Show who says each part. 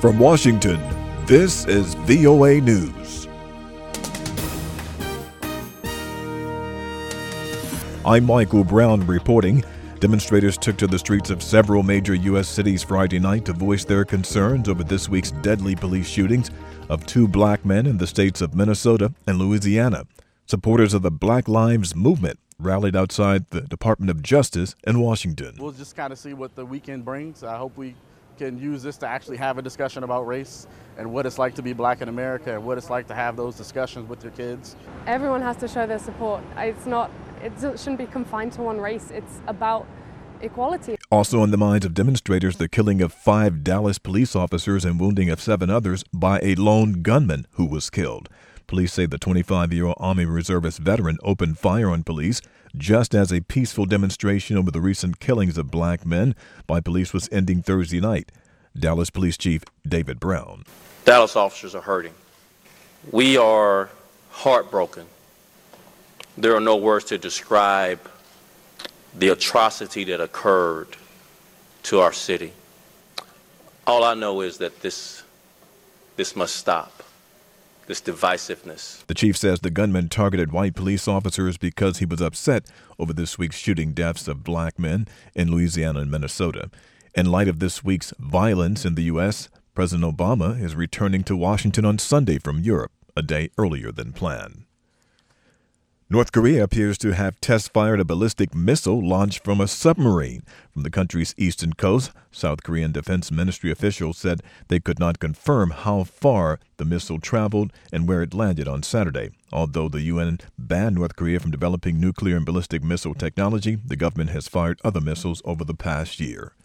Speaker 1: From Washington, this is VOA News. I'm Michael Brown reporting. Demonstrators took to the streets of several major U.S. cities Friday night to voice their concerns over this week's deadly police shootings of two black men in the states of Minnesota and Louisiana. Supporters of the Black Lives Movement rallied outside the Department of Justice in Washington.
Speaker 2: We'll just kind of see what the weekend brings. I hope we can use this to actually have a discussion about race and what it's like to be black in America and what it's like to have those discussions with your kids.
Speaker 3: Everyone has to show their support. It shouldn't be confined to one race. It's about equality.
Speaker 1: Also on the minds of demonstrators, the killing of 5 Dallas police officers and wounding of 7 others by a lone gunman who was killed. Police say the 25-year-old Army Reservist veteran opened fire on police just as a peaceful demonstration over the recent killings of black men by police was ending Thursday night. Dallas Police Chief David Brown.
Speaker 4: Dallas officers are hurting. We are heartbroken. There are no words to describe the atrocity that occurred to our city. All I know is that this must stop. This divisiveness.
Speaker 1: The chief says the gunman targeted white police officers because he was upset over this week's shooting deaths of black men in Louisiana and Minnesota. In light of this week's violence in the U.S., President Obama is returning to Washington on Sunday from Europe, a day earlier than planned. North Korea appears to have test-fired a ballistic missile launched from a submarine from the country's eastern coast. South Korean Defense Ministry officials said they could not confirm how far the missile traveled and where it landed on Saturday. Although the UN banned North Korea from developing nuclear and ballistic missile technology, the government has fired other missiles over the past year.